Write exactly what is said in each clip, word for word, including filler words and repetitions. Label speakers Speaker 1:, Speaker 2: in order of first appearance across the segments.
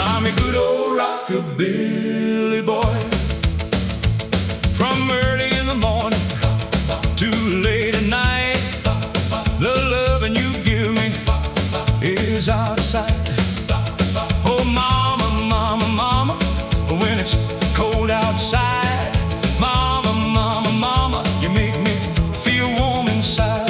Speaker 1: I'm a good old rockabilly boy. From early in the morning to late at night, the loving you give me is out of sight. Oh mama, mama, mama, when it's cold outside, mama, mama, mama, you make me feel warm inside.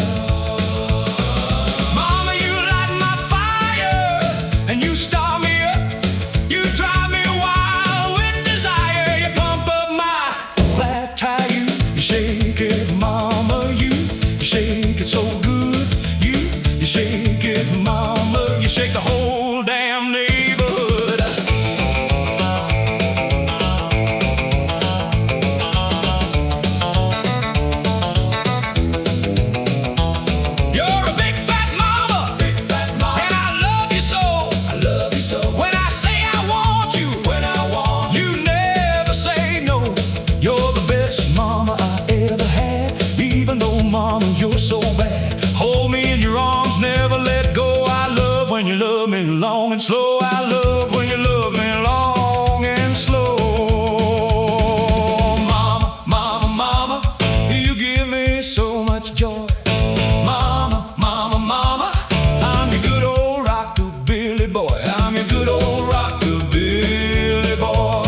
Speaker 1: Mama, you light my fire and you start me up. You drive me wild with desire. You pump up my flat tire. You, you shake it, mama, you, you shake it so good. You, you shake it, mama, you shake the whole damn neighborhood. You're a big fat mama, big fat mama, and I love you so. I love you so. When I say I want you, when I want you, you never say no. You're the best mama I ever had, even though mama you're so bad. Hold me in your arms, never let go. I love when you love me long and slow. I love when you love me long and slow. Mama, mama, mama, you give me so much joy. Mama, mama, mama, I'm your good old rockabilly boy. I'm your good old rockabilly boy.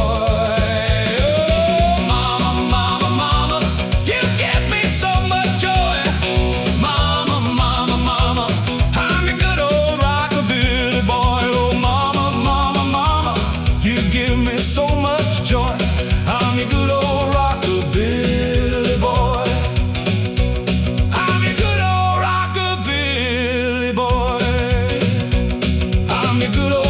Speaker 1: Oh, mama, mama, mama, you give me so much joy. Mama, mama, mama, I'm your good old rockabilly boy. Oh, mama, mama, mama, you give me so much joy. I'm your good old rockabilly boy. I'm your good old rockabilly boy. I'm your good old